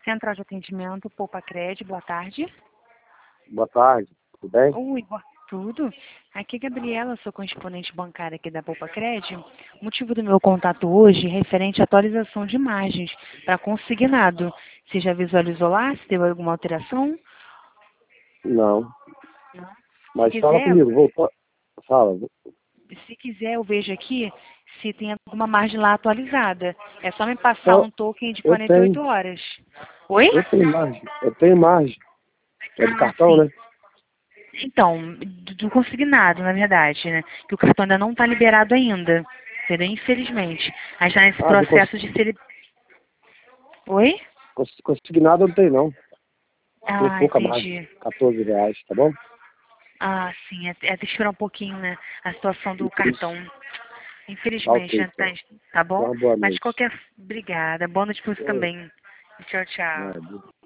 Central de Atendimento, Poupa Cred, boa tarde. Boa tarde, tudo bem? Oi, tudo? Aqui é Gabriela, sou correspondente bancária aqui da Poupa Cred. O motivo do meu contato hoje é referente à atualização de imagens para consignado. Você já visualizou lá? Se teve alguma alteração? Não. Não. Mas Se fala quiser, comigo, voltou. Fala. eu vejo aqui se tem alguma margem lá atualizada. É só me passar Então, um token de eu 48 tenho. horas. Oi? Eu tenho margem. Eu tenho margem. É do Ah, cartão, sim. né? Então, do consignado, na verdade, né? Que o cartão ainda não está liberado ainda, entendeu? Infelizmente. A gente está nesse Ah, processo de ser... Oi? consignado eu não tenho, não. Tem Ah, pouca margem. entendi. R$ 14, tá bom? Ah, sim. É ter que esperar um pouquinho, né? A situação do cartão. Isso. Tá Infelizmente, ok, né? então. Tá bom? Uma boa Mas noite. qualquer... Obrigada. Boa noite para você Oi. também. Tchau, tchau. É,